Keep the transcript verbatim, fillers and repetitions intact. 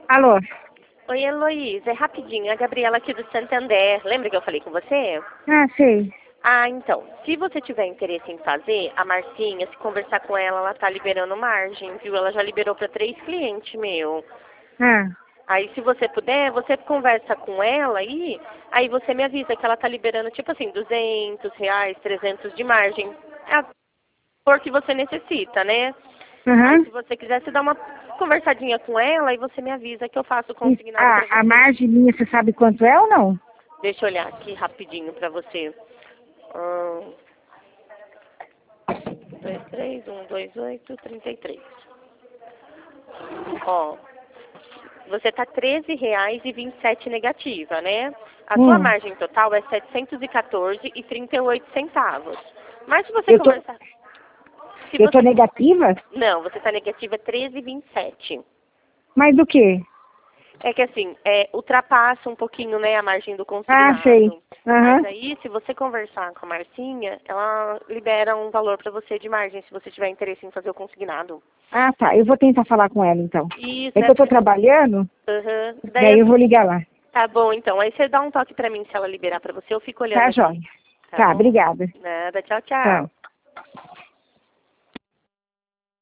Alô? Oi, Heloísa, é rapidinho, é a Gabriela aqui do Santander. Lembra que eu falei com você? Ah, sei. Ah, então, se você tiver interesse em fazer, a Marcinha, se conversar com ela, ela tá liberando margem, viu? Ela já liberou para três clientes meu. Ah, Aí, se você puder, você conversa com ela aí, aí você me avisa que ela tá liberando, tipo assim, duzentos reais, trezentos de margem. É a cor que você necessita, né? Aí, aham. se você quiser, você dá uma conversadinha com ela e você me avisa que eu faço o E consignado para a, a você. margem minha, você sabe quanto é ou não? Deixa eu olhar aqui rapidinho pra você. Um, dois, três, um, dois, oito, trinta e três. Ó, você tá treze reais e vinte e sete negativa, né? A sua Hum, margem total é setecentos e quatorze e trinta e oito centavos. Mas se você eu tô, conversar, se eu tô você negativa? não, você tá negativa treze e vinte e sete. Mas do quê? É que assim, é, ultrapassa um pouquinho, né, a margem do Ah, sei. consignado. Mas Aham. aí, se você conversar com a Marcinha, ela libera um valor para você de margem, se você tiver interesse em fazer o consignado. Ah, tá. Eu vou tentar falar com ela, então. Isso, É é que eu tô porque... trabalhando, Uhum. Daí, daí eu vou assim, ligar lá. tá bom, então. Aí você dá um toque para mim se ela liberar para você, eu fico olhando Tá, aqui. joia. Tá Tá, bom? obrigada. Nada, tchau, tchau. Tchau.